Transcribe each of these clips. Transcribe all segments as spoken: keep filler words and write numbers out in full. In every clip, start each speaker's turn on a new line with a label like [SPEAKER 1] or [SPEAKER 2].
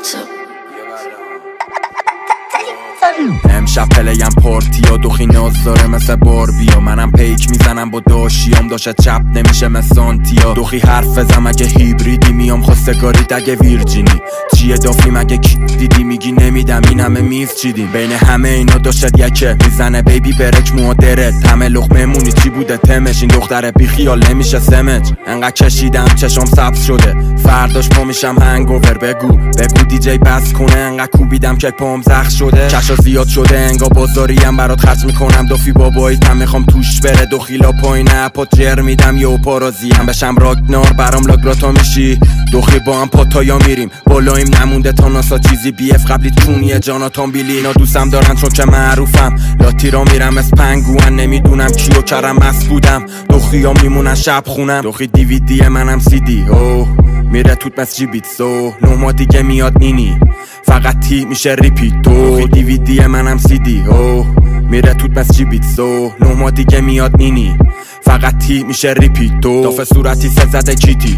[SPEAKER 1] امشب پلیم پارتیا دوخی ناز داره مثل باربیا. منم پیک میزنم با داشیام داشت چپ نمیشه مثل سانتیا. دوخی حرف بزم اگه هیبریدی میام خواستگاریت اگه ویرجینی. چیه دافی مگه کی دیدی میگی نمیدم این همه میز چیدیم. بین همه اینا داشت یکه میزنه بیبی برک مادرت. همه لقمه مونی چی بوده تمش. این دختر بی خیال نمیشه سمج. انقدر کشیدم چشام سبز شده فرداش پا میشم هنگوور. بگو بگو دیجی بس کنه انقدر کوبیدم که پام زخم شده. کشا زیاد شده انگا بازاریم برات خرج میکنم. دوفی بابایی تم میخوام توش بره دو خیلا پایینه پات جر میدم یه پارازی هم بشم راگنار برام لاگراتا میشی. دوخی با هم پاتایا میریم بالایم نمونده تا ناسا چیزی بی اف قبلی تونیه جاناتان بیلی. اینا دوستم دارن چون که معروفم لاتی را میرم از پنگوان. نمیدونم کیو کرم مست بودم دوخی ها میمونن شب خونم. دوخی دیویدی منم سی دی اوه میره توت مس جی بیت سو نه ما دیگه میاد نینی فقط تی میشه ریپیتو. دیویدی منم سی دی اوه میره توت مس جی بیت سو نه ما دیگه میاد نینی فقط تی میشه ریپیتو. دافه صورتی سزده کیتی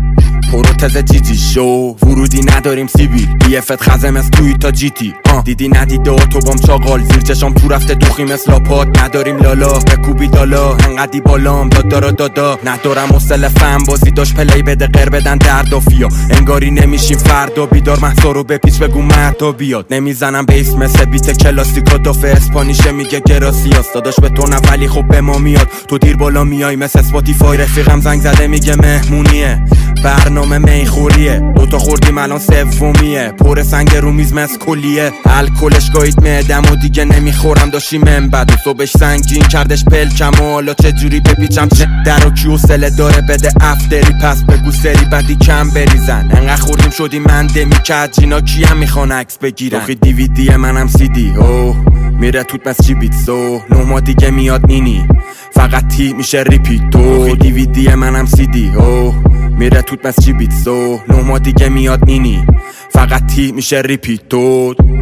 [SPEAKER 1] پروتز جی جی شو ورودی نداریم سیبیل بی افت خزم از توی تا جی تی. دیدی ندیده اتوبام چاقال زیر چشام تو رفته دوخی مثل لاپات. نداریم لالا بکوبی دالا انقدی بالام دادا را دادا. ندارم حوصله فهم بازی داشت پلی بده غیر بدن دردافیا. انگاری نمیشیم فردا بیدار محصا رو بپیچ بگو مردا بیاد. نمیزنم بیس مثل بیت کلاسیکا دافه اسپانیشه میگه گراسیاس. داداش به تو نه ولی خب به ما میاد. تو دیر بالا میای مثل اسپاتیفای. رفیقم زنگ زده میگه مهمونیه برنامه میخوریه. دوتا خوردیم الان سومیه پر سنگ رو میز مس کلیه. الکلش گاهید معدم و دیگه نمیخورم داشتی من بد و صبحش سنگین کردش پلکم و حالا چجوری بپیچم چه در و کیو سله داره بده افتری پس بگو سری بدی کم بریزن. انقدر خوردیم شدی من دمی کد جینا کیم میخوان عکس بگیرن. دوخی دیویدی منم سی دی اوه میره توت مس جی بیت سو نه ما دیگه میاد نینی فقط تی میشه ریپیتو. دیویدی منم سی دی اوه میره توت مس جی بیت سو نه ما دیگه میاد نینی فقط تی میشه ریپیتو.